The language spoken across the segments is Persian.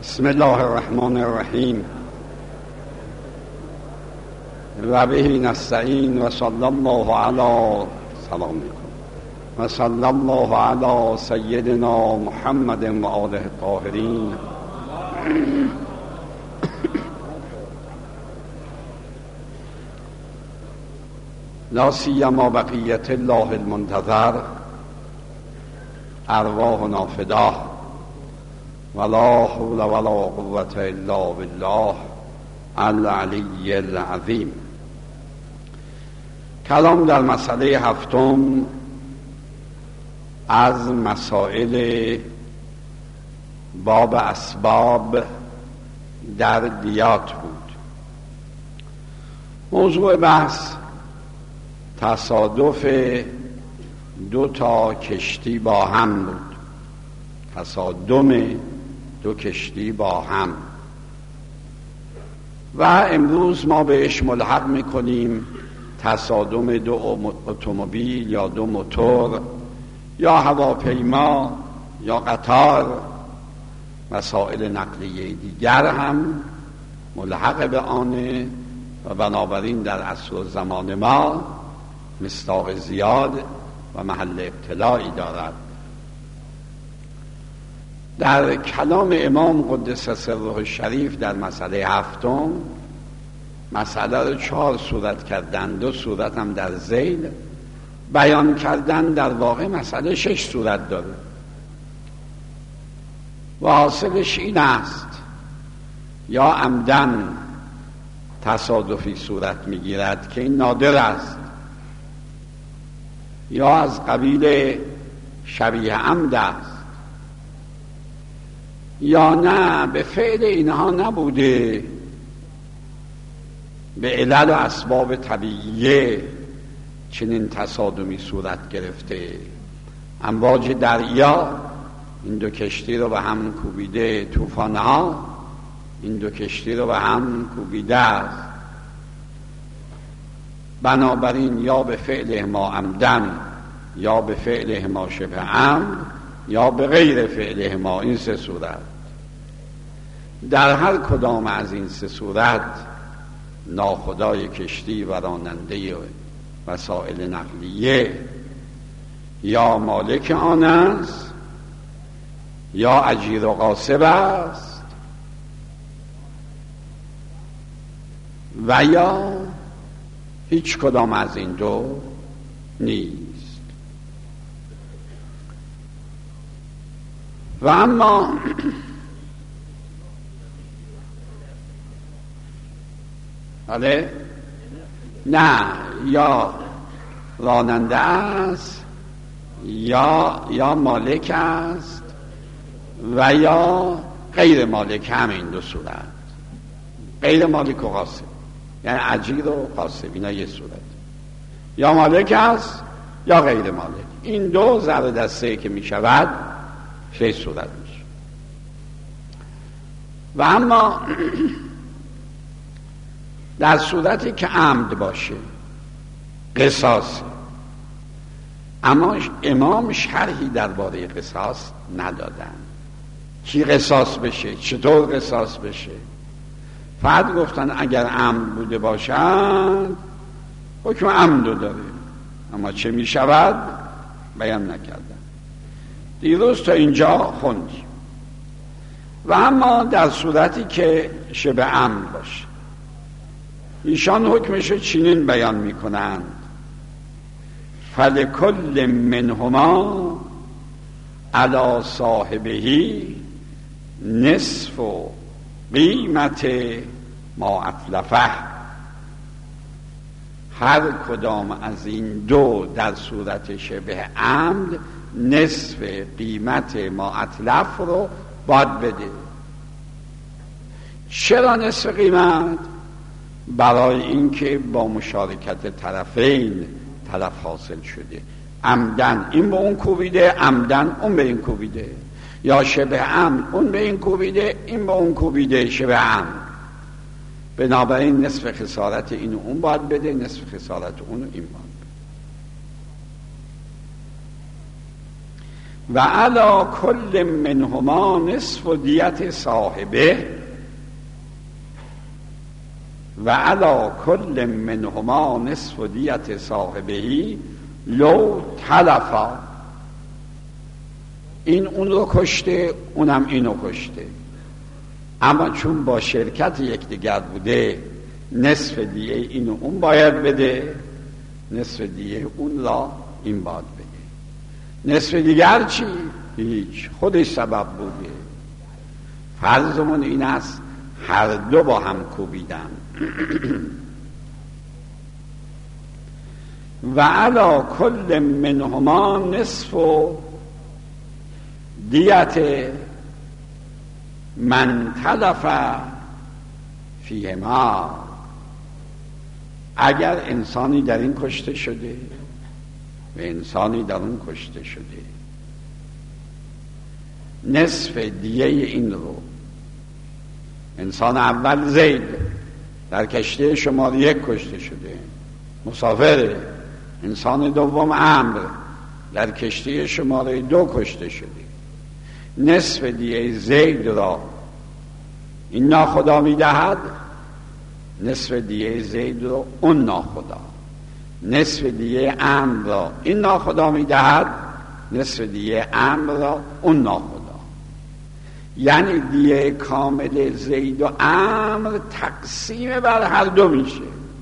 بسم الله الرحمن الرحیم و به نستعین و صلی الله علی و صلی الله علی سیدنا محمد و آله الطاهرین. لا سیما بقیت الله المنتظر ارواحنا فداه ولا حول ولا قوة الا بالله العلی العظیم. کلام در مسئله هفتم از مسائل باب اسباب در دیات بود. موضوع بحث تصادف دو تا کشتی با هم بود، تصادم دو کشتی با هم، و امروز ما بهش ملحق میکنیم تصادم دو اتومبیل یا دو موتور یا هواپیما یا قطار. مسائل نقلیه دیگر هم ملحق به آنه و بنابراین در عصر و زمان ما مصداق زیاد و محل ابتلاعی دارد. در کلام امام قدس سره الشریف در مسئله هفتم مسئله رو 4 صورت کردن، 2 صورت هم در ذیل بیان کردن. در واقع مسئله 6 صورت داره و حاصلش این است: یا عمدن تصادفی صورت میگیرد که این نادر است، یا از قبیل شبیه عمد است، یا نه به فعل اینها نبوده، به علل و اسباب طبیعیه چنین تصادمی صورت گرفته. امواج دریا این دو کشتی رو به هم کوبیده، طوفان‌ها این دو کشتی رو به هم کوبیده است. بنابراین یا به فعل ما عمدن، یا به فعل ما شبه عمد، یا به غیر فعل ما. این 3 صورت. در هر کدام از این 3 صورت ناخدای کشتی و راننده وسایل نقلیه یا مالک آن است یا اجیر و غاصب است و یا هیچ کدام از این دو نیست. و اما بله، نه، یا راننده است یا مالک است و یا غیر مالک. هم این 2 صورت، غیر مالک و غاصب، یعنی اجیر و غاصب، اینا یه صورت. یا مالک است یا غیر مالک. این 2 ضرب در 3 که می شود 6 صورت میشه. و اما در صورتی که عمد باشه قصاص، اما امام شرحی درباره قصاص ندادن. کی قصاص بشه، چطور قصاص بشه. فقط گفتن اگر عمد بوده باشند حکم عمدو داره، اما چه می شود بیان نکردن. دیروز تا اینجا خوندیم. و اما در صورتی که شبه عمد باشه ایشان حکمشو چنین بیان میکنند: فلکل منهما علی صاحبه نصف قیمت ما اتلفه. هر کدام از این 2 در صورت شبه عمد نصف قیمت ما اتلف رو باید بده. چرا نصف قیمت؟ برای اینکه با مشارکت طرفین تلف حاصل شده. عمدن این به اون کوبیده، عمدن اون به این کوبیده، یا شبه عمد اون به این کوبیده، این به اون کوبیده، شبه عمد. بنابراین نصف خسارت اینو اون باید بده، نصف خسارت اونو این باید بده. و علی کل منهما نصف دیت صاحبه و علی کل منهما نصف دیت صاحبهی لو تلفا. این اون رو کشته، اونم اینو کشته، اما چون با شرکت یکدیگر بوده نصف دیه اینو اون باید بده، نصف دیه اون را این باید بده. نصف دیگر چی؟ هیچ، خودش سبب بوده. فرضمون این است هر دو با هم کوبیدن. و علی کل منهما نصف دیت من تلف فیهما. اگر انسانی در این کشته شده و انسانی در اون کشته شده، نصف دیه این رو انسان اول زید در کشته شماره 1 کشته شده، مسافره. انسان دوم عمرو در کشته شماره 2 کشته شده. نصف دیه زید را این ناخدا میدهد، نصف دیه زید را اون ناخدا. نصف دیه عمرو را این ناخدا میدهد، نصف دیه عمرو را اون ناخدا. یعنی دیه کامل زید و عمرو تقسیم بر هر دو میشه.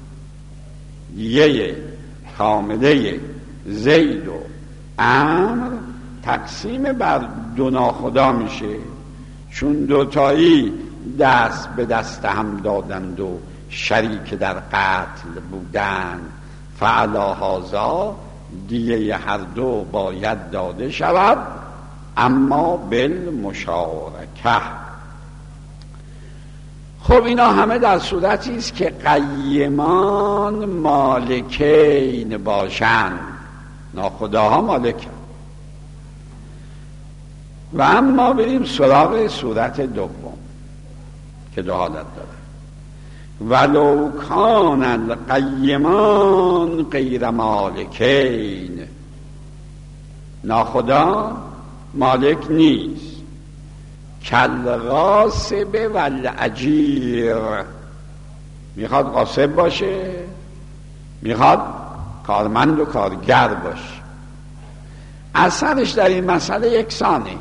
دیه کامله زید و عمرو تقسیم بر دو ناخدا میشه، چون دوتایی دست به دست هم دادند و شریک در قتل بودند. فعلا هازا دیه هر دو باید داده شود، اما بالمشارکه. خب اینا همه در صورتی است که قیمان مالکین باشند، ناخداها مالکن. و اما بریم سراغ صورت دوم که دو حالت داره. ولو کان القیمان غیر مالکین، ناخدا مالک نیست. کالغاصب والاجیر، میخواد غاصب باشه، میخواد کارمند و کارگر باشه. اثرش در این مسئله یکسانه.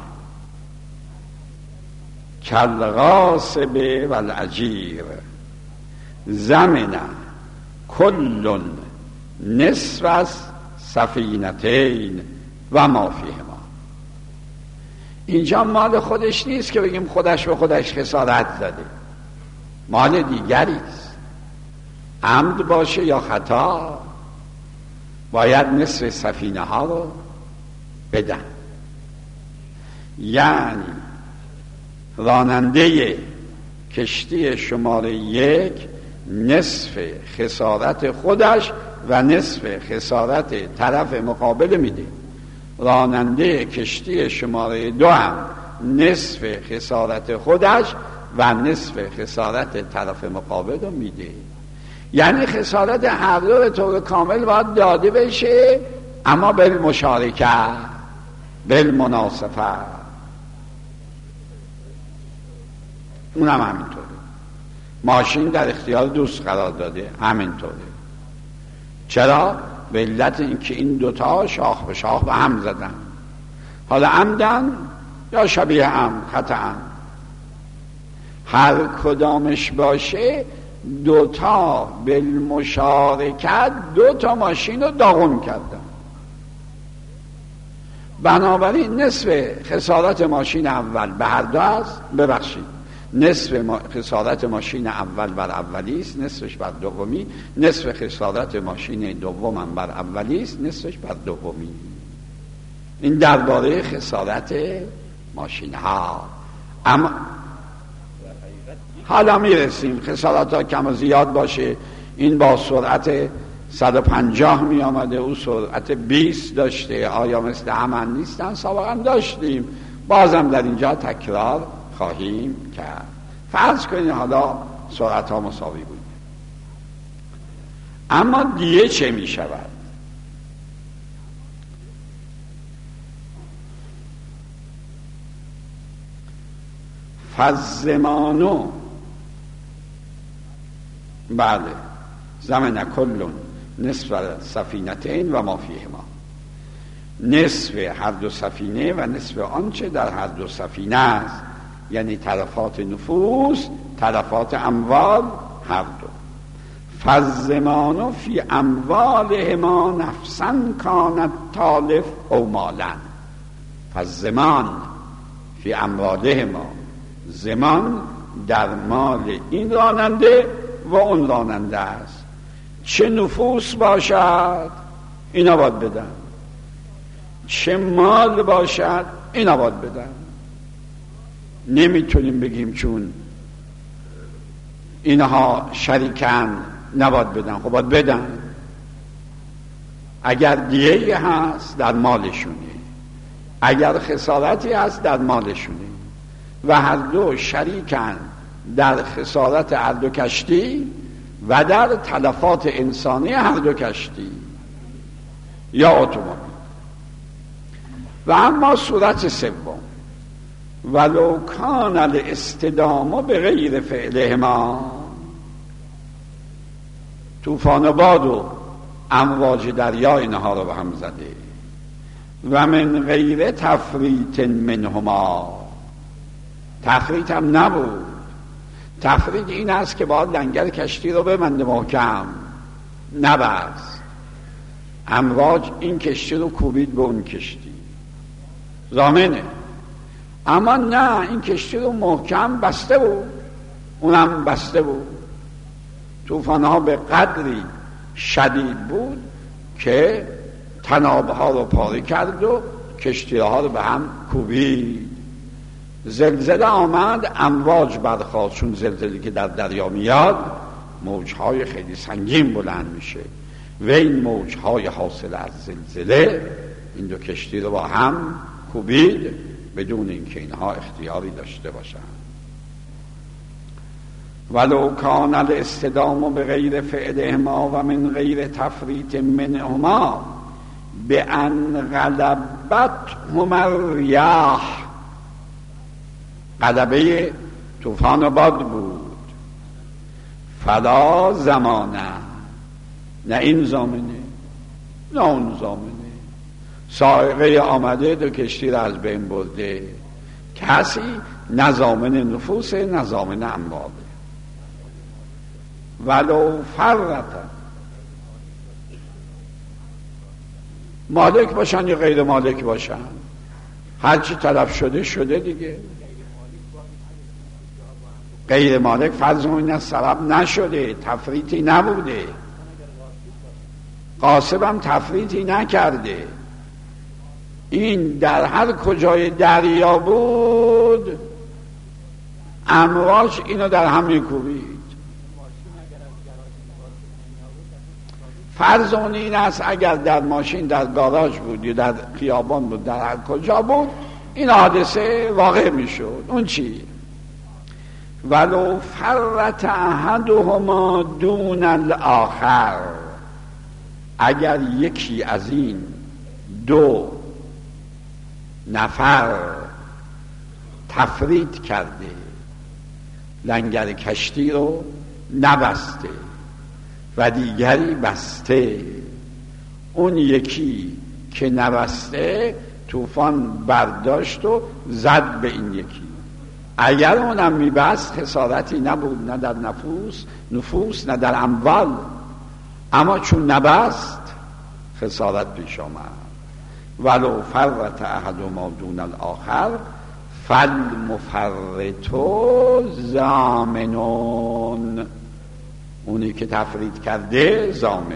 کالغاصب والاجیر زمن کل نصف سفینتین و ما فیهما. اینجا مال خودش نیست که بگیم خودش به خودش خسارت زده، مال دیگریست. عمد باشه یا خطا باید نصف سفینه ها رو بدن. یعنی راننده کشتی شماره 1 نصف خسارت خودش و نصف خسارت طرف مقابل میده. راننده کشتی شماره 2 هم نصف خسارت خودش و نصف خسارت طرف مقابل رو میده. یعنی خسارت هر دو به طور کامل باید داده بشه، اما بالمشارکه، بالمناصفه. اونم همینطوره. ماشین در اختیار دوست قرار داده، همینطوره. چرا؟ به علت اینکه این دوتا شاخ به شاخ به هم زدن، حالا عمدن یا شبیه عمد خطأن. هر کدامش باشه دوتا بالمشارکت دوتا ماشین رو داغون کردن. بنابراین نصف خسارت ماشین اول به هر دو است، ببخشید نصف خسارت ماشین اول بر اولیست، نصفش بر دومی. نصف خسارت ماشین دوم بر اولیست، نصفش بر دومی. این درباره خسارت ماشین ها. اما حالا میرسیم خسارت ها کم و زیاد باشه. این با سرعت 150 می آمده، او سرعت 20 داشته، آیا مثل همان نیستن؟ سابقا داشتیم، بازم در اینجا تکرار خواهیم کرد. فرض کنید حالا سرعت ها مساوی بود، اما دیه چه می شود؟ فالزمانو، بله، زمن کلون نصف سفینتین و ما فیهما، نصف هر دو سفینه و نصف آنچه در هر دو سفینه است، یعنی تلفات نفوس، تلفات اموال، هر دو. فالزمان فی اموالهما نفسا کانت تالف او مالا. فالزمان فی اموالهما، زمان در مال این راننده و اون راننده است. چه نفوس باشد اینا باید بدن، چه مال باشد اینا باید بدن. نمیتونیم بگیم چون اینها شریکن نباید بدن. خب باید بدن. اگر دیگه هست در مالشونه، اگر خسارتی هست در مالشونه و هر دو شریکن در خسارت هر دو کشتی و در تلفات انسانی هر دو کشتی یا اتومبیل. و اما صورت سوم، ولو کان الاستدامه به غیر فعلهما، طوفان و باد و امواج دریا اینها رو به هم زده، و من غیر تفریط منهما، تفریط هم نبود. تفریط این است که باید لنگر کشتی رو ببنده محکم، نبست. امواج این کشتی رو کوبید به اون کشتی، ضامنه. اما نه، این کشتی رو محکم بسته بود، اونم بسته بود. طوفان‌ها به قدری شدید بود که تنابها رو پاره کرد و کشتی‌ها رو به هم کوبید. زلزله آمد، امواج برخاست، چون زلزله که در دریا میاد موجهای خیلی سنگین بلند میشه و این موجهای حاصل از زلزله این دو کشتی رو با هم کوبید بدون اینکه اینها اختیاری داشته باشند. ولو کان الاستدام به غیر فعلهما و من غیر تفریط منهما به ان غلبتهما الریاح، غلبه طوفان و باد بود، فلا زمانه، نه این زامنه نه اون زامنه. سائقه آمده دو کشتی را از بین برده، کسی نه زامن نفوس نه زامن امواله. ولو فرط، مالک باشن یا غیر مالک باشن، هرچی طرف شده شده دیگه. غیر مالک فرض این از سبب نشده، تفریطی نبوده، قاصبم تفریطی نکرده. این در هر کجای دریا بود امواج اینو در هم میکوبید. فرض اون این است اگر در ماشین در گاراژ بود یا در خیابان بود، در هر کجا بود این حادثه واقع میشد. اون چی؟ ولو فرط احدهما دون الاخر، اگر یکی از این دو نفر تفریط کرده، لنگر کشتی رو نبسته و دیگری بسته، اون یکی که نبسته طوفان برداشت و زد به این یکی، اگر اونم میبست خسارتی نبود، نه در نفوس نه در اموال، اما چون نبست خسارت پیش آمد. ولو فرط احدهما دون الاخر فالمفرط ضامنون، اونی که تفریط کرده ضامنه.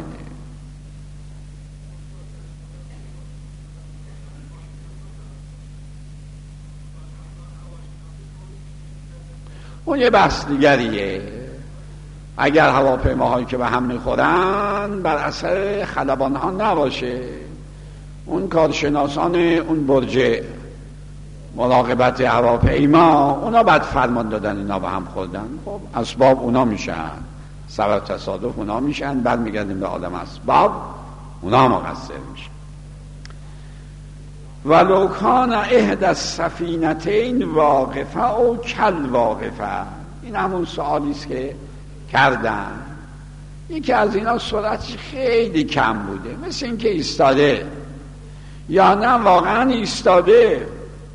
اون یه بحث دیگریه. اگر هواپیماهایی که به هم میخورن بر اثر خلبان ها نباشه، اون کارشناسان اون برج مراقبت هواپیما اونا بعد فرمان دادن اینا به هم خوردن، خب اسباب اونا میشن، سبب تصادف اونا میشن، بعد میگردیم به عالم اسباب، اونا مقصر میشن. ولو کان احدی السفینتین واقفه او کل واقفه. این همون سوالی است که کردن. یکی از اینا سرعتش خیلی کم بوده، مثل این که ایستاده، یا نه واقعا ایستاده،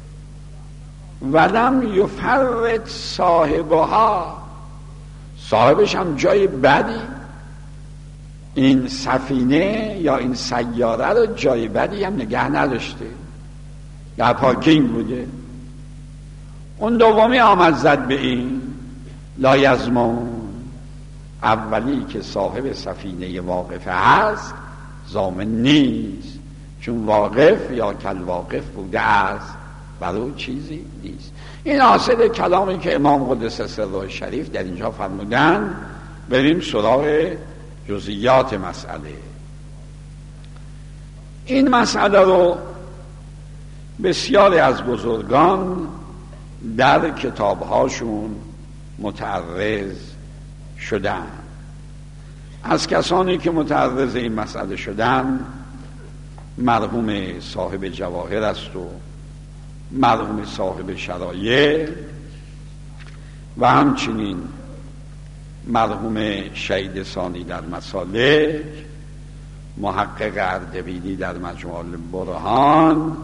ولم یفرط صاحبها، صاحبش هم جای بدی، این سفینه یا این سیاره رو جای بدی هم نگه نداشته، در پارکینگ بوده. اون دومی آمد زد به این لا یضمن، اولی که صاحب سفینه واقفه هست ضامن نیست، چون واقف یا کل واقف بوده است، برای چیزی نیست. این حاصل کلامی که امام قدس سره شریف در اینجا فرمودن. بریم سراغ جزئیات مسئله. این مسئله رو بسیاری از بزرگان در کتابهاشون متعرض شدن. از کسانی که متعرض این مسئله شدن مرحوم صاحب جواهر است و مرحوم صاحب شرایع و همچنین مرحوم شهید ثانی در مسالک، محقق اردبیلی در مجموع البرهان،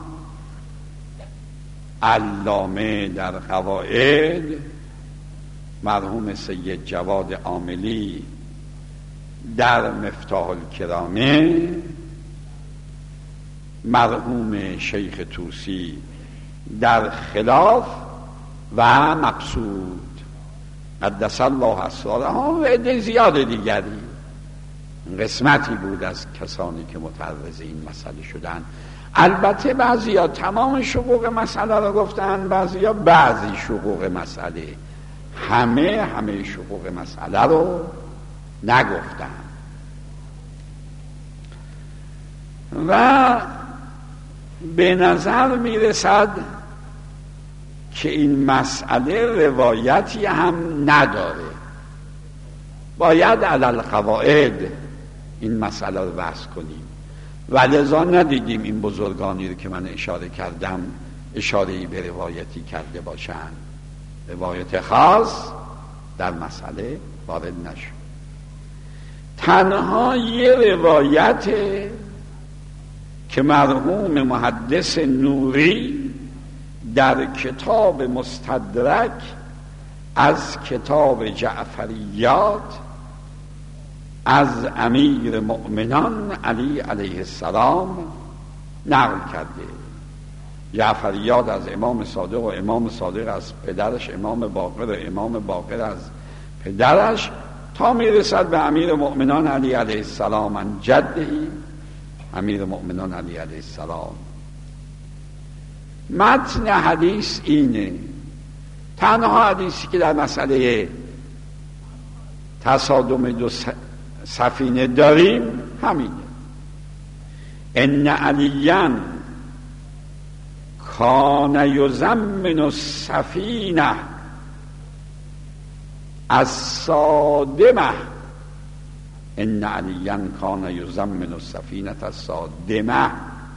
علامه در قواعد، مرحوم سید جواد عاملی در مفتاح الکرامه، مرحوم شیخ طوسی در خلاف و مقصود قدس الله اسرارها و عده زیاد دیگری. قسمتی بود از کسانی که متعرض این مسئله شدن. البته بعضیا تمام شقوق مسئله رو گفتن، بعضیا بعضی شقوق مسئله، همه شقوق مسئله رو نگفتن. و به نظر میرسد که این مسئله روایتی هم نداره. باید علی القواعد این مسئله رو بحث کنیم و لذا ندیدیم این بزرگانی رو که من اشاره کردم اشاره‌ای به روایتی کرده باشند. روایت خاص در مسئله وارد نشد. تنها یه روایت که مرحوم محدث نوری در کتاب مستدرک از کتاب جعفریات از امیر مؤمنان علی علیه السلام نقل کرده. جعفریات از امام صادق و امام صادق از پدرش امام باقر و امام باقر از پدرش تا میرسد به امیر مؤمنان علی علیه السلام عن جدهی، امیر مؤمنان علی علیه السلام. متن حدیث اینه. تنها حدیثی که در مسئله تصادم دو سفینه داریم همینه. ان علیاً کان یضمن السفینه الصادمه، ان علیاً کان یضمن السفینه الصادمه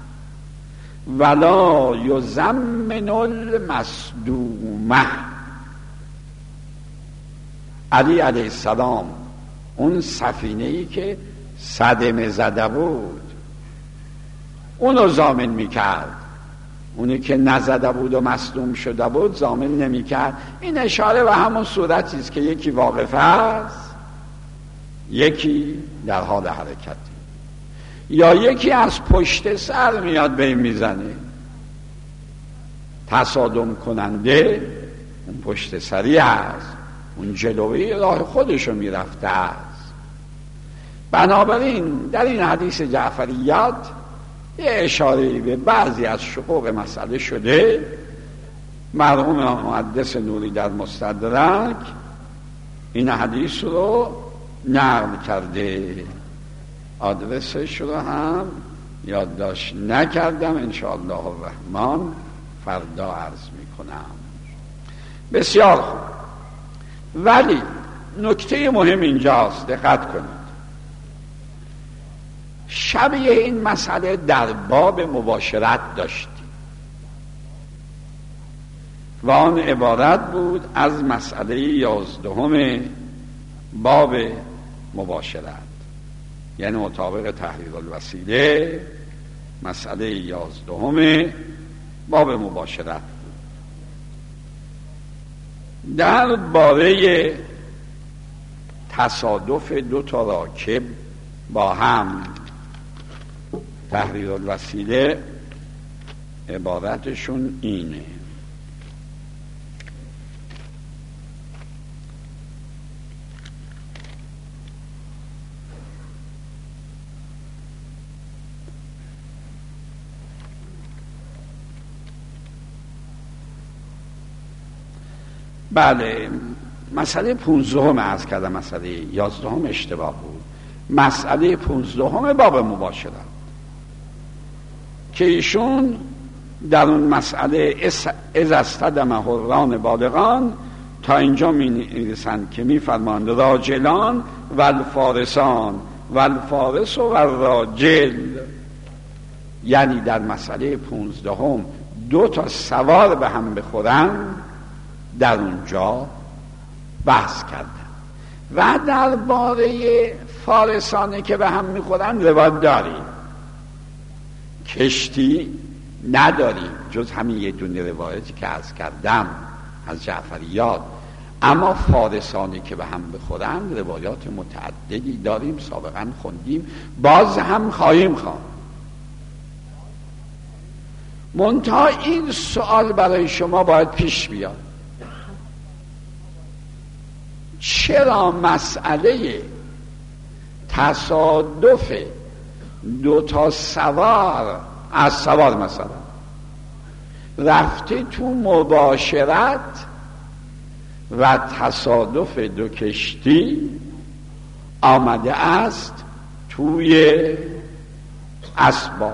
ولا یضمن المصدومه. علی علیه السلام اون سفینه‌ای که صدمه زده بود اونو ضامن میکرد، اونی که نزده بود و مصدوم شده بود ضامن نمیکرد. این اشاره به همون صورتی است که یکی واقف است، یکی در حال حرکتی، یا یکی از پشت سر میاد به این میزنه. تصادم کننده اون پشت سری هست، اون جلوی راه خودشو میرفته است. بنابراین در این حدیث جعفریات یه اشاره به بعضی از شقوق مسئله شده. مرحوم محدث نوری در مستدرک این حدیث رو نقل کرده. آدرسش رو هم یادداشت نکردم، انشاءالله الرحمن فردا عرض میکنم. بسیار خوب. ولی نکته مهم اینجاست، دقت کنید. شبیه این مسئله در باب مباشرت داشتیم. و آن عبارت بود از مسئله 11 باب مباشرت، یعنی مطابق تحریر الوسیله مسئله 11 باب مباشرت بود. در باره تصادف دو تا راکب با هم تحریر الوسیله عبارتشون اینه: بله، مسئله 15 عرض کردم، مسئله 11 اشتباه بود. مسئله 15 باب مباشرت که ایشون در اون مسئله از استدم حران بالغان تا اینجا می نویسند که می فرماند راجلان و الفارسان و الفارس و الراجل، یعنی در مسئله 15 دو تا سوار به هم بخورن در اونجا بحث کردن. و درباره فارسانی که به هم میخورن روایت داریم، کشتی نداریم جز همین یه دونه روایتی که عرض کردم از جعفریات. اما فارسانی که به هم بخورن روایات متعددی داریم، سابقا خوندیم، باز هم خواهیم خواند. منتها این سوال برای شما باید پیش بیاد: چرا مسئله تصادف دو تا سوار از سوار مثلا رفته تو مباشرت و تصادف دو کشتی آمده است توی اسباب؟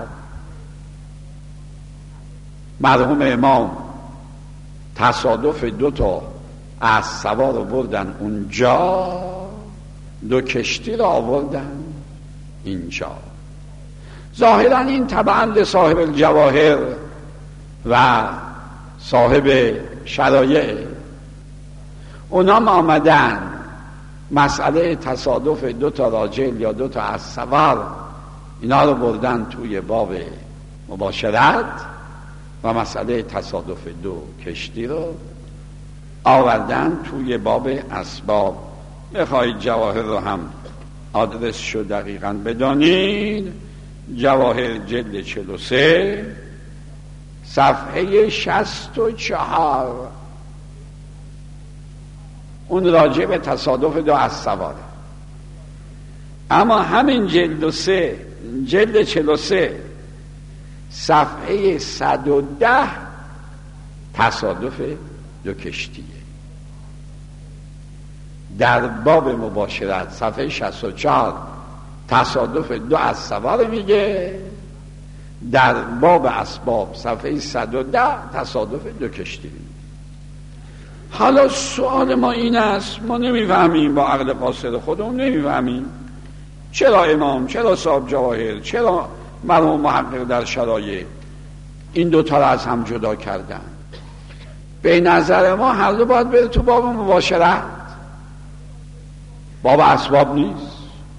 مرحوم امام تصادف دو تا از سوار رو بردن اونجا، دو کشتی رو آوردن اینجا. ظاهرا این طبعا لصاحب الجواهر و صاحب شرایع اونام آمدن مسئله تصادف دو تا راجل یا دو تا از سوار اینا رو بردن توی باب مباشرت و مسئله تصادف دو کشتی رو آوردن توی باب اسباب. بخواید جواهر رو هم آدرس شو دقیقاً بدانید، جواهر جلد 43 صفحه 64 اون راجع به تصادف دو از سواره. اما همین جلد 43 صفحه 110 تصادف دو کشتیه. در باب مباشرت صفحه 64 تصادف دو از سوار میگه، در باب اسباب صفحه 110 تصادف دو کشتی میگه. حالا سوال ما این است، ما نمیفهمیم، با عقل قاصر خودمون نمیفهمیم چرا امام، چرا صاحب جواهر، چرا مرحوم محقق در شرایع این دوتا را از هم جدا کردن. به نظر ما هر دو باید بره تو باب مباشرت، باب اسباب نیست.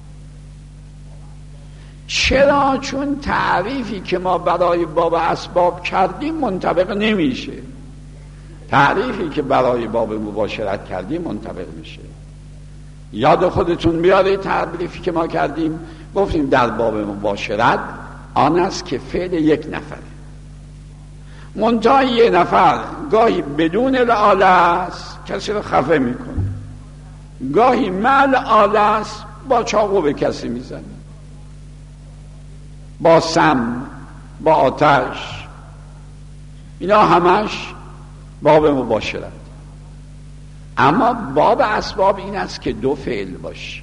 چرا؟ چون تعریفی که ما برای باب اسباب کردیم منطبق نمیشه، تعریفی که برای باب مباشرت کردیم منطبق میشه. یاد خودتون بیاره تعریفی که ما کردیم، گفتیم در باب مباشرت آن است که فعل یک نفره، منتها یک نفر گاهی بدون الآله است کسی رو خفه میکنه، گاهی مع الآله است با چاقو به کسی میزنه، با سم، با آتش. اینا همش باب مباشرت. اما باب اسباب این است که دو فعل باشه.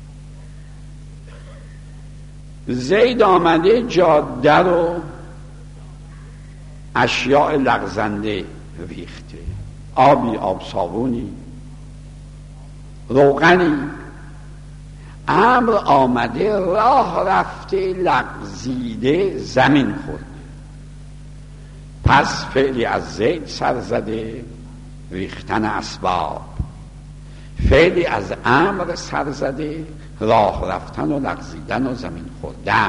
زید آمده جاده رو اشیاء لغزنده ریخته، آبی، آب صابونی، روغنی. امر آمده راه رفته لغزیده زمین خورده، پس فعلی از زید سر زده ریختن اسباب، فعلی از امر سر زده، راه رفتن و لغزیدن و زمین خوردن.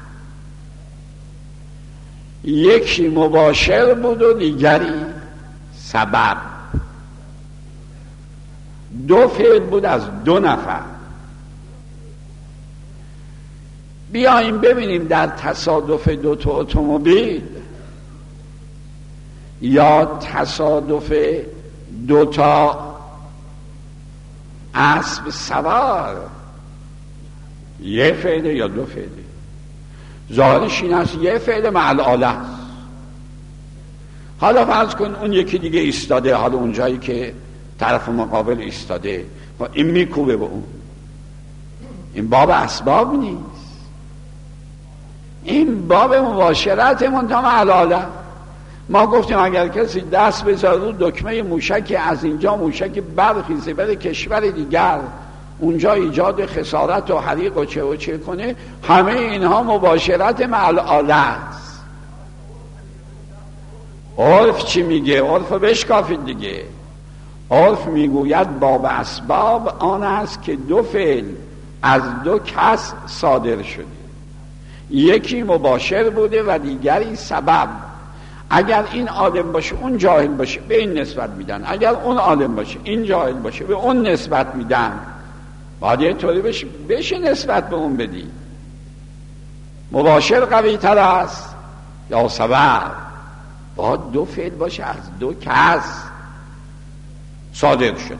یکی مباشر بود و دیگری سبب. دو فعل بود از دو نفر. بیاییم ببینیم در تصادف دو تا اتومبیل یا تصادف دو تا اسب سوار یه فعله یا دو فعله؟ ظاهرش این است یه فعل مع الآله است. حالا فرض کن اون یکی دیگه ایستاده، حالا اونجایی که طرف مقابل ایستاده و این میکوبه به اون، این باب اسباب نیست، این باب مباشرت منتها مع الآله. ما گفتیم اگر کسی دست بذاره رو دکمه موشک، از اینجا موشک برخیزه بره کشور دیگر، اونجا ایجاد خسارت و حریق و چه و چه کنه، همه اینها مباشرت مع الآله است. عرف چی میگه؟ عرف بشکافید دیگه. عرف میگوید باب اسباب آن است که دو فعل از دو کس صادر شده، یکی مباشر بوده و دیگری سبب. اگر این عالم باشه اون جاهل باشه به این نسبت میدن، اگر اون عالم باشه این جاهل باشه به اون نسبت میدن. باید یه طوری بشه نسبت به اون بدی. مباشر قوی تر است یا سبب؟ باید دو فعل باشه از دو کس صادر شده.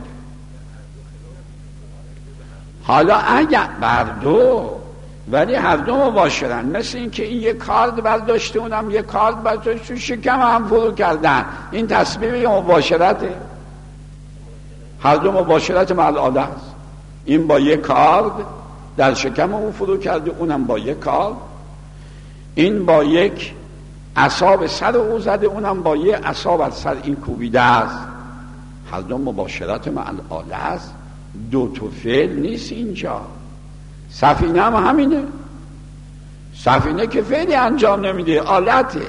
حالا اگر بر دو، ولی هر دو مباشرن، مثل این که این یک کارد برداشته اونم یک کارد برداشته تو شکم هم فرو کردن، این تصویر مباشرته. هر دو مباشرت مع الآله است. این با یک کارد در شکم اون فرو کرده، اونم با یک کارد. این با یک عصا سر او زده، اونم با یک عصا بر سر این کوبیده است. هر دو مباشرت مع الآله است، دو تا فعل نیست اینجا. سفینه هم همینه. سفینه که فعلی انجام نمیده، آلته.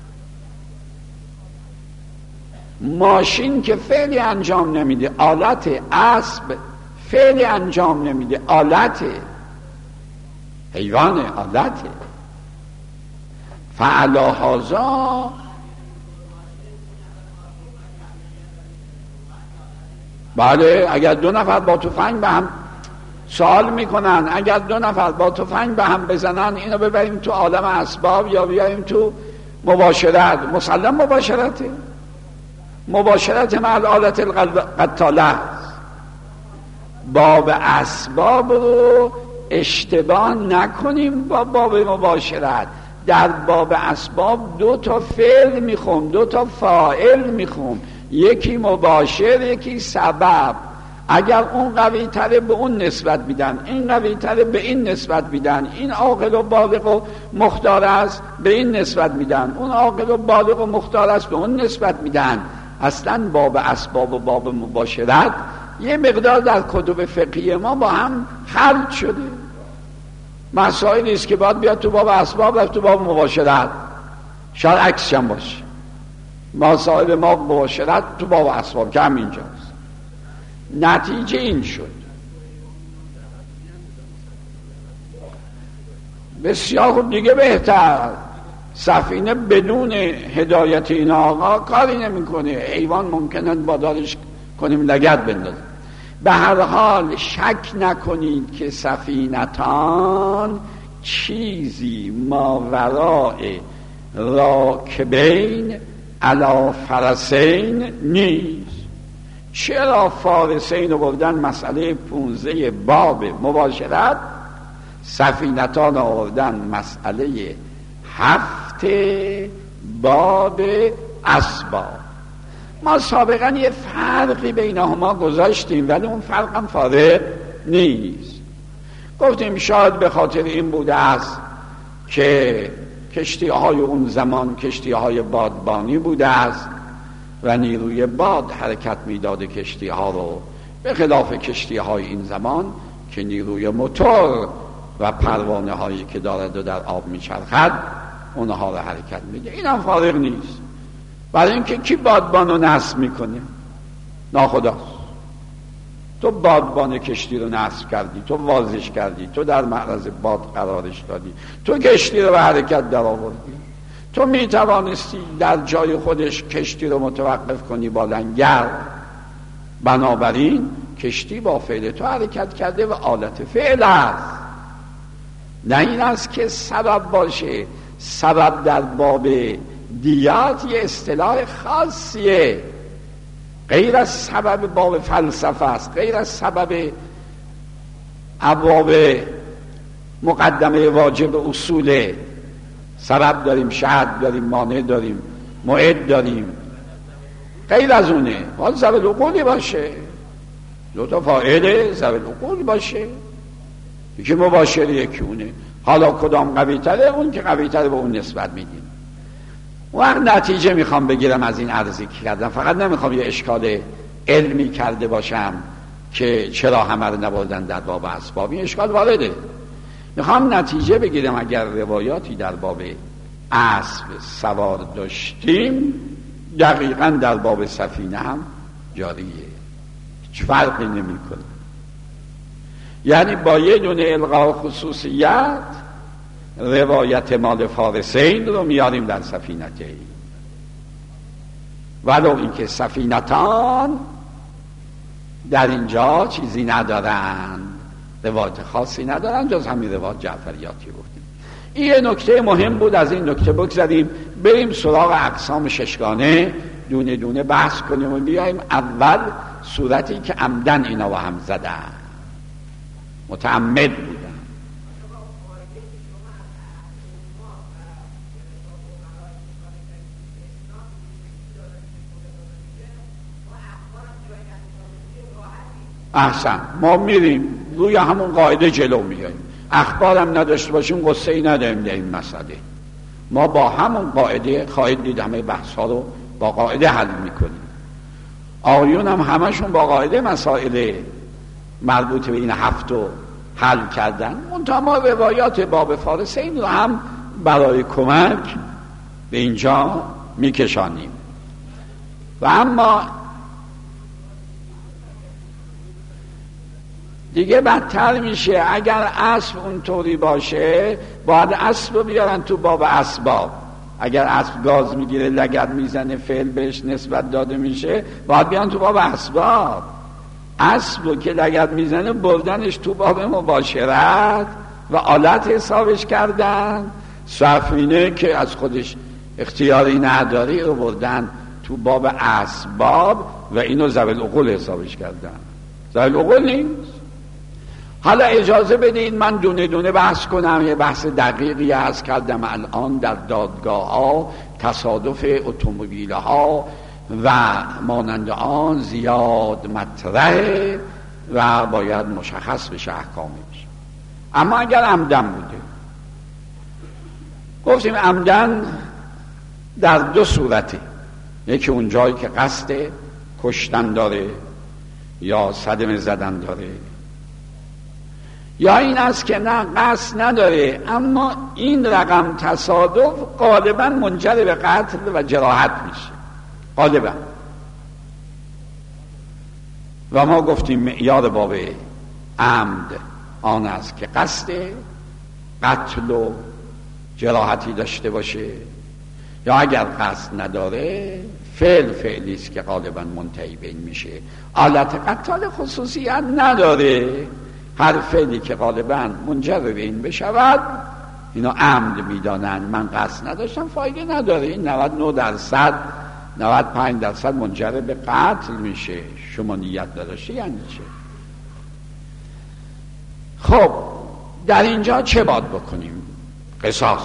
ماشین که فعلی انجام نمیده، آلته. اسب فعلی انجام نمیده، آلته. حیوان آلته. فعلی هذا بله، اگر دو نفر با تفنگ به هم سوال میکنن، اگر دو نفر با تفنگ به هم بزنن، اینو ببریم تو عالم اسباب یا بیاریم تو مباشرت؟ مسلم مباشرته. مباشرت مع الآلة القتاله. باب اسباب رو اشتباه نکنیم با باب مباشرت. در باب اسباب دو تا فعل میخوام، دو تا فاعل میخوام، یکی مباشر یکی سبب. اگر اون قوی تره به اون نسبت میدن، این قوی تره به این نسبت میدن، این عاقل و بالغ و مختار است به این نسبت میدن، اون عاقل و بالغ و مختار است به اون نسبت میدن. اصلا باب اسباب و باب مباشرت یه مقدار در کتب فقهی ما با هم خلط شده. مسائلی است که باید بیاد تو باب اسباب رفت تو باب مباشرت، شاید عکسش هم باشه. مسائل ما مباشرت تو باب اسباب که هم اینجاست. نتیجه این شد بسیار خوب دیگه، بهتر. سفینه بدون هدایت این آقا کاری نمیکنه. حیوان ممکنه با دارش کنیم لگد بندازه. به هر حال شک نکنید که سفینتان چیزی ماوراء راکبین علی فرسین نیست. چرا فارسین رو بردن مسئله 15 باب مباشرت، سفینتان آوردن مسئله 7 باب اسباب؟ ما سابقا یه فرقی بینهما گذاشتیم ولی اون فرق هم فارق نیست. گفتیم شاید به خاطر این بوده است که کشتی های اون زمان کشتی های بادبانی بوده است و نیروی باد حرکت میداده کشتی ها رو، به خلاف کشتی های این زمان که نیروی موتور و پروانه هایی که دارد و در آب میچرخد اونها رو حرکت میده. این هم فارغ نیست. برای اینکه کی بادبان رو نصب میکنه؟ ناخداست. تو بادبان کشتی رو نصب کردی، تو وازش کردی، تو در معرض باد قرارش دادی، تو کشتی رو به حرکت در آوردی. تو می توانستی در جای خودش کشتی رو متوقف کنی با لنگر، بنابراین کشتی با فعل تو حرکت کرده و آلت فعل است، نه این است که سبب باشه. سبب در باب دیات یه اصطلاح خاصیه، غیر از سبب باب فلسفه است، غیر از سبب ابواب مقدمه واجب اصوله. سبب داریم، شرط داریم، مانع داریم، موعد داریم، غیر از اونه. باید ذوی العقولی باشه، دو تا فاعل ذوی العقول باشه، یکی مباشر یکی اونه. حالا کدام قوی تره؟ اون که قوی تره به اون نسبت میدیم. وقت نتیجه میخوام بگیرم از این عرضی که کردم، فقط نمیخوام یه اشکال علمی کرده باشم که چرا همه رو نبردن در باب اسباب. این اشکال وارده. میخوام نتیجه بگیرم اگر روایاتی در باب اسب سوار داشتیم، دقیقا در باب سفینه هم جاریه، هیچ فرقی نمیکنه. یعنی با یه دونه الغا خصوصیت روایت مال فارسین رو میاریم در سفینته، ولو اینکه سفینتان در اینجا چیزی ندارن، روایت خاصی ندارن جز همین روایت جعفریاتی بودیم. این یه نکته مهم بود، از این نکته بگذاریم بریم سراغ اقسام ششگانه، دونه دونه بحث کنیم و بیاییم اول صورتی که عمدن اینا و هم زدن، متعمد بودن. احسن، ما میریم روی همون قاعده جلو میاییم، اخبارم نداشته باشیم قصه ای نداریم در این مسئله. ما با همون قاعده خواهید دید همه بحث ها رو با قاعده حل میکنیم. آقایون هم همشون با قاعده مسائل مربوط به این هفتو حل کردن. منتها ما روایات باب فارسین رو هم برای کمک به اینجا میکشانیم. و اما دیگه بدتر میشه اگر اسب اونطوری باشه، باید اسب رو بیارن تو باب اسباب. اگر اسب گاز میگیره، لگد میزنه، فعل بهش نسبت داده میشه، باید بیان تو باب اسباب. اسب رو که لگد میزنه بردنش تو باب مباشرت و آلت حسابش کردن. سفینه که از خودش اختیاری نداری رو بردن تو باب اسباب و اینو ذوی العقول حسابش کردن. ذوی العقول نیست. حالا اجازه بدین من دونه دونه بحث کنم. یه بحث دقیقی هست کردم الان در دادگاه ها، تصادف اتومبیل ها و مانند آن زیاد مطرحه و باید مشخص بشه احکامش. اما اگر عمدن بوده، گفتیم عمدن در دو صورته، یکی اون جایی که قصد کشتن داره یا صدمه زدن داره، یا این است که نه قصد نداره اما این رقم تصادف غالبا منجر به قتل و جراحت میشه غالبا. و ما گفتیم معیار باب عمد آن است که قصد قتل و جراحتی داشته باشه، یا اگر قصد نداره فعلی است که غالبا منتهی به این میشه. آلت قتال خصوصیت نداره. هر فعلی که غالبا منجر به این بشود اینو عمد میدانن. من قصد نداشتم، فایده نداره. این 99%، 95% منجر به قتل میشه. شما نیت نداشته یعنی چه؟ خب در اینجا چه باید بکنیم؟ قصاص.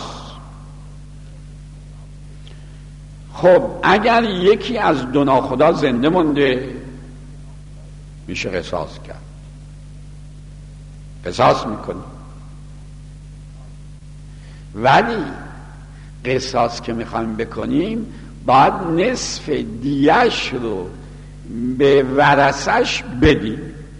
خب اگر یکی از دو ناخدا زنده مونده میشه قصاص کرد، قصاص میکنیم. ولی قصاص که میخوایم بکنیم باید نصف دیه‌اش رو به ورثش بدیم.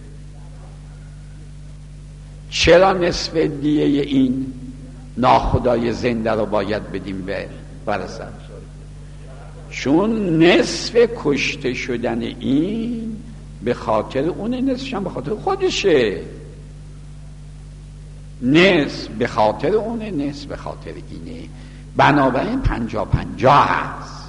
چرا نصف دیه این ناخدای زنده رو باید بدیم به ورثش؟ چون نصف کشته شدن این به خاطر اونه، نصفش هم به خاطر خودشه. نصف به خاطر اونه، نصف به خاطر اینه. بنابراین 50-50 هست.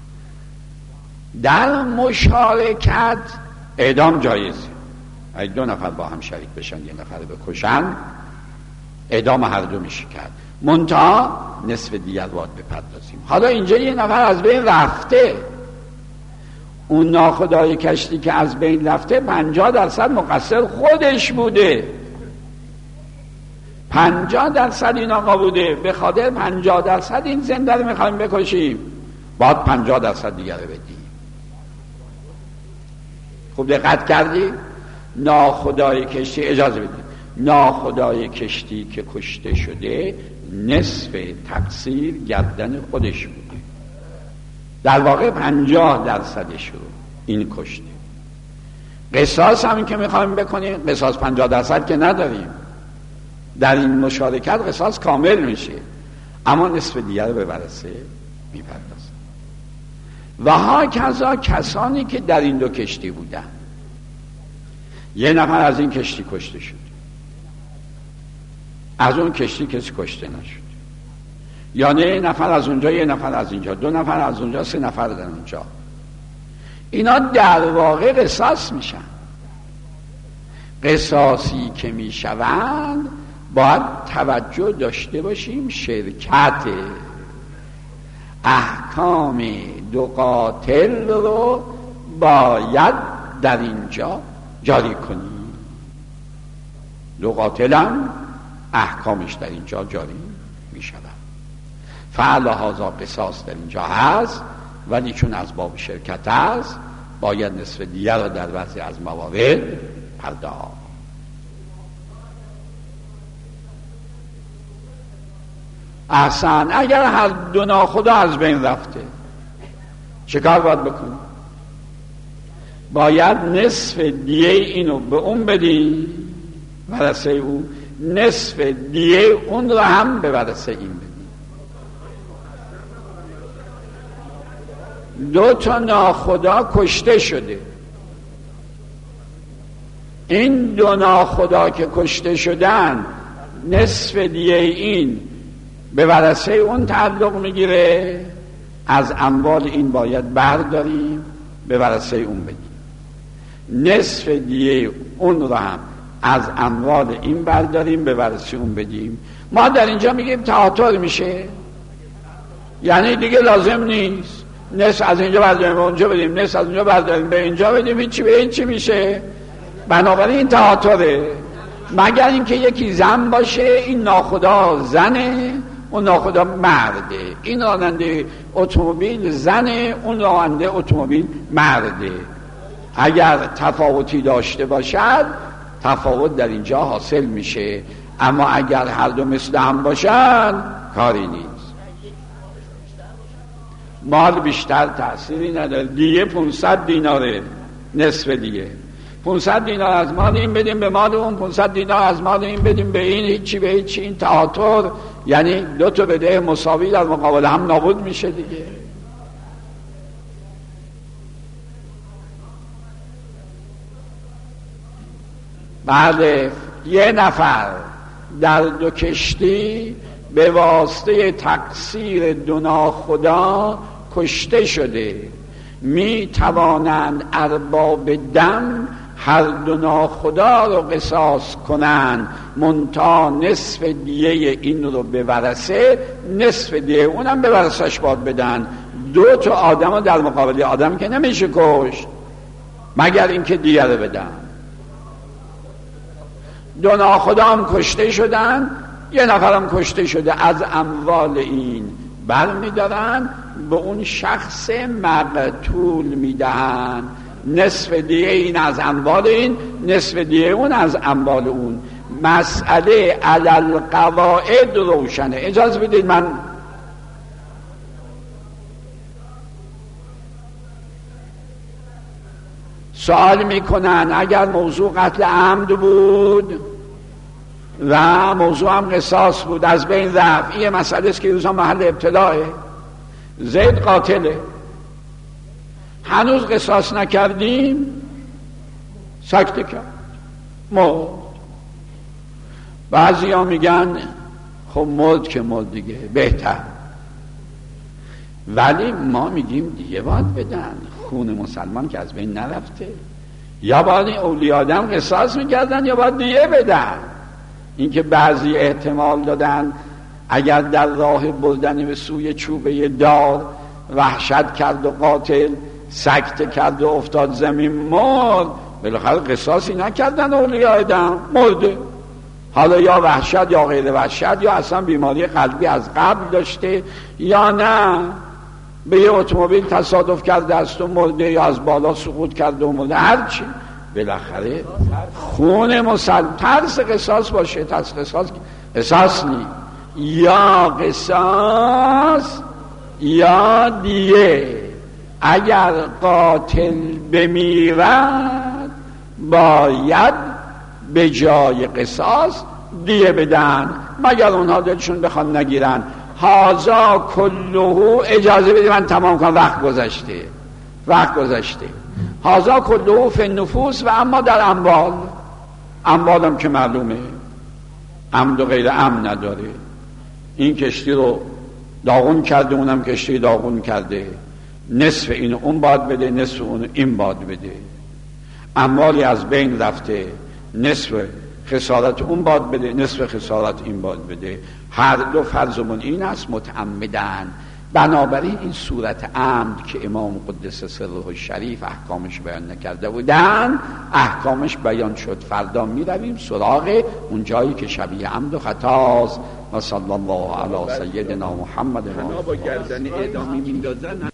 در مشارکت اعدام جایزه. اگه 2 نفر با هم شریک بشن 1 نفر رو بکشن، اعدام هر دو میشه کرد، منتها نصف دیگر باید بپردازیم. حالا اینجا 1 نفر از بین رفته، اون ناخدای کشتی که از بین رفته 50% مقصر خودش بوده. 50% این آقا بوده، به خاطر 50% این زنده رو میخوایم بکشیم، باید 50% دیگر رو بدیم. خوب دقت کردی؟ ناخدای کشتی، اجازه بدید، ناخدای کشتی که کشته شده نصف تقصیر گردن خودش بوده، در واقع 50%ش رو این کشته. قصاص هم که میخوایم بکنیم، قصاص 50% که نداریم، در این مشارکت قصاص کامل میشه، اما نصف دیگر رو به ورثه میپردازه. و هاکذا کسانی که در این 2 کشتی بودن، 1 نفر از این کشتی کشته شد، از اون کشتی کسی کشته نشد، یا نه 1 نفر از اونجا 1 نفر از اینجا، 2 نفر از اونجا 3 نفر در اونجا، اینا در واقع قصاص میشن. قصاصی که میشوند باید توجه داشته باشیم، شرکت احکام 2 قاتل رو باید در اینجا جاری کنیم. 2 قاتل هم احکامش در اینجا جاری می شود. فعلهذا قصاص در اینجا هست، ولی چون از باب شرکت هست باید نصف دیگر رو در بعضی از موارد پرداخت. احسن. اگر هر 2 ناخدا از بین رفته چه کار باید بکنیم؟ باید نصف دیه اینو به اون بدیم، ورثه او، نصف دیه اون رو هم به ورثه این بدیم. 2 تا ناخدا کشته شده، این 2 ناخدا که کشته شدن نصف دیه این به ورثه اون تعلق میگیره، از اموال این باید برداریم به ورثه اون بدیم. نصف دیه اون رو هم از اموال این برداریم به ورثه اون بدیم. ما در اینجا میگیم تعاطر میشه، یعنی دیگه لازم نیست نصف از اینجا برداریم به اونجا بدیم، نصف از اونجا برداریم به اینجا بدیم، هیچی به این چی میشه؟ بنابراین این تعاطره، مگر اینکه یکی زن باشه، این ناخدا زنه، اون ناخدا مرده، این راننده اتومبیل زنه، اون راننده اتومبیل مرده. اگر تفاوتی داشته باشد تفاوت در اینجا حاصل میشه، اما اگر هر دو مثل هم باشن کاری نیست. مال بیشتر تأثیری نداره. دیگه 500 دیناره، نصف دیگه 500 دینار از مال این بدیم به مال اون، 500 دینار از مال این بدیم به این، هیچی به هیچی. این تعاطر یعنی 2 تا بده مساوی در مقابل هم نابود میشه دیگه. بله، 1 نفر در 2 کشتی به واسطه تقصیر 2 ناخدا کشته شده. می توانند ارباب دم هر 2 ناخدا رو قصاص کنند، منتها نصف دیه این رو به ورثه، نصف دیه اونم به ورثه‌اش باید بدن. 2 تا آدم رو در مقابل آدم که نمیشه کشت مگر اینکه دیه رو بدن. 2 ناخدا هم کشته شدن، 1 نفرم کشته شده، از اموال این برمیدارن به اون شخص مقتول میدهن. نصف دیه این از اموال این، نصف دیه اون از اموال اون. مسئله علی القواعد روشنه. اجازه بدید من سوال میکنن اگر موضوع قتل عمد بود و موضوع هم قصاص بود، از بین رفت، این مسئله است که روزا محل ابتلاه. زید قاتله، هنوز قصاص نکردیم، سکته کرد، مرد. بعضی ها میگن خب مرد که مرد دیگه بهتر، ولی ما میگیم دیگه باید بدن، خون مسلمان که از بین نرفته. یا باید این اولیاء آدم قصاص میکردن یا باید دیگه بدن. اینکه بعضی احتمال دادن اگر در راه بردن به سوی چوبه دار وحشت کرد و قاتل سکته کرد و افتاد زمین مرد، بالاخره قصاصی نکردن اولیاء آدم، مرده. حالا یا وحشت یا غیر وحشت، یا اصلا بیماری قلبی از قبل داشته، یا نه به یه اتومبیل تصادف کرده است و مرده، یا از بالا سقوط کرده و مرده، هرچی. بالاخره خون مسلم ترس قصاص باشه، ترس قصاص نی، یا قصاص یا دیه. اگر قاتل بمیرد باید به جای قصاص دیه بدن، مگر اونها دلشون بخوان نگیرن. هازا کلهو، اجازه بدید من تمام کنم، وقت گذشته. هازا کلهو فی النفوس و اما در اموال هم که معلومه عمد و غیر عمد نداره. این کشتی رو داغون کرده، اونم کشتی داغون کرده، نصف اینو اون باید بده، نصف اونو این باید بده. اموالی از بین رفته، نصف خسارت اون باید بده، نصف خسارت این باید بده. هر دو فرضمون این است متعمدن. بنابراین این صورت عمد که امام قدس سره الشریف احکامش بیان نکرده بودن، احکامش بیان شد. فردا می رویم سراغ اون جایی که شبیه عمد و خطاست. و صلی الله علی سیدنا محمد. با گردن اعدامی میندازن.